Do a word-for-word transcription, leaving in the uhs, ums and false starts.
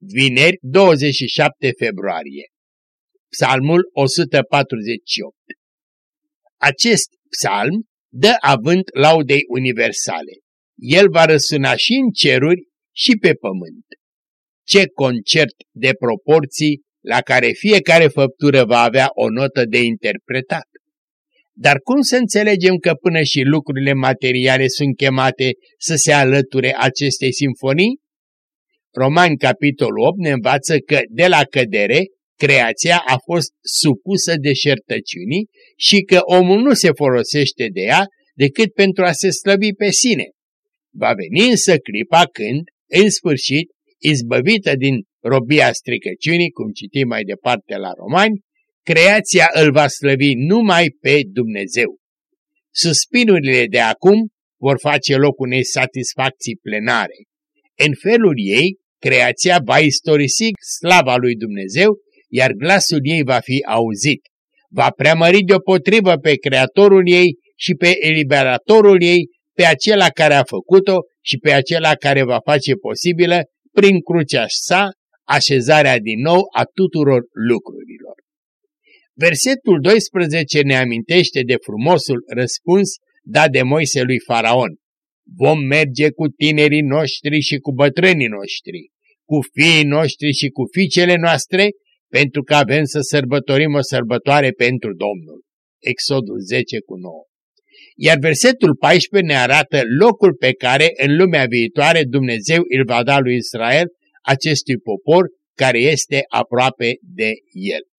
vineri douăzeci și șapte februarie. Psalmul o sută patruzeci și opt. Acest psalm dă avânt laudei universale. El va răsuna și în ceruri și pe pământ. Ce concert de proporții la care fiecare făptură va avea o notă de interpretat. Dar cum să înțelegem că până și lucrurile materiale sunt chemate să se alăture acestei simfonii? Romani, capitolul opt, ne învață că de la cădere, creația a fost supusă deșertăciunii și că omul nu se folosește de ea decât pentru a se slăbi pe sine. Va veni însă clipa când, în sfârșit, izbăvită din robia stricăciunii, cum citim mai departe la Romani, creația îl va slăvi numai pe Dumnezeu. Suspinurile de acum vor face loc unei satisfacții plenare. În felul ei, creația va istorisi slava lui Dumnezeu, iar glasul ei va fi auzit. Va preamări deopotrivă pe Creatorul ei și pe Eliberatorul ei, pe acela care a făcut-o și pe acela care va face posibilă, prin crucea sa, așezarea din nou a tuturor lucrurilor. Versetul doisprezece ne amintește de frumosul răspuns dat de Moise lui Faraon. Vom merge cu tinerii noștri și cu bătrânii noștri, cu fiii noștri și cu fiicele noastre, pentru că avem să sărbătorim o sărbătoare pentru Domnul. Exodul zece cu nouă. Iar versetul paisprezece ne arată locul pe care în lumea viitoare Dumnezeu îl va da lui Israel, acestui popor care este aproape de el.